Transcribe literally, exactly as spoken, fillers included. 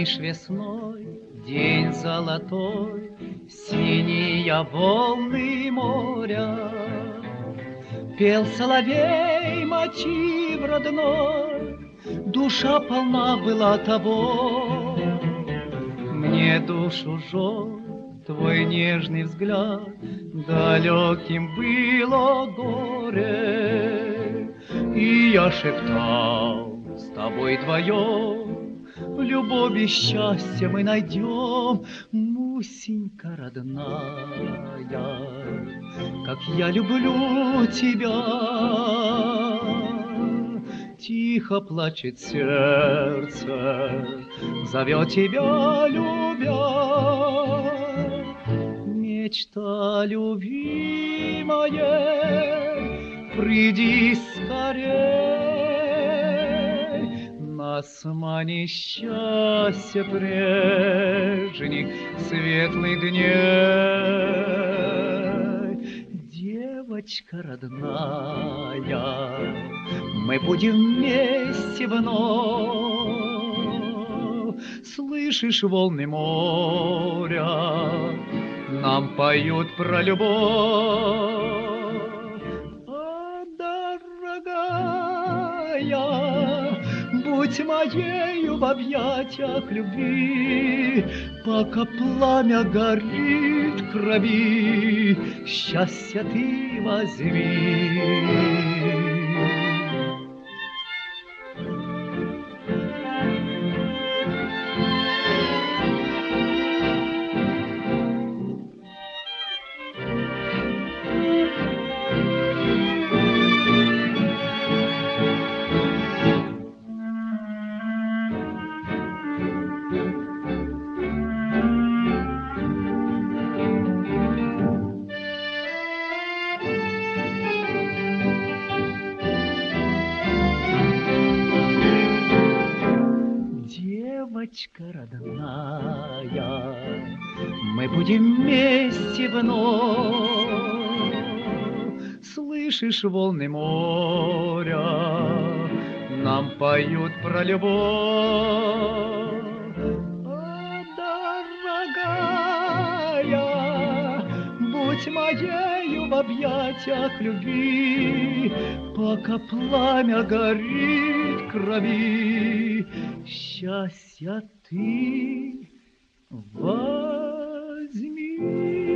Помнишь весной день золотой, синие волны моря? Пел соловей мотив родной, душа полна была того. Мне душу жег твой нежный взгляд, далеким было горе. И я шептал, с тобой вдвоем любовь и счастье мы найдем. Мусенька родная, как я люблю тебя. Тихо плачет сердце, зовет тебя, любя. Мечта любимая, приди скорей. Нас манит счастье прежних светлых дней. Девочка родная, мы будем вместе вновь. Слышишь волны моря, нам поют про любовь. А, дорогая, будь моею в объятиях любви, пока пламя горит в крови, счастье ты возьми. Девочка родная, мы будем вместе вновь. Слышишь волны моря, нам поют про любовь. А, дорогая, будь моею в объятиях любви, пока пламя горит в крови, счастья ты возьми.